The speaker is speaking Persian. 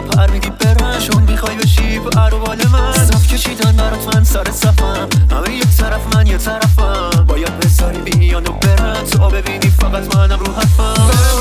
پر میدی برن، چون میخوای بشی پر و بال من. صف کشیدن برات من سر صفم، همه یک طرف من یه طرفم. باید بذاری بیان و برن تا ببینی فقط منم رو حرفم.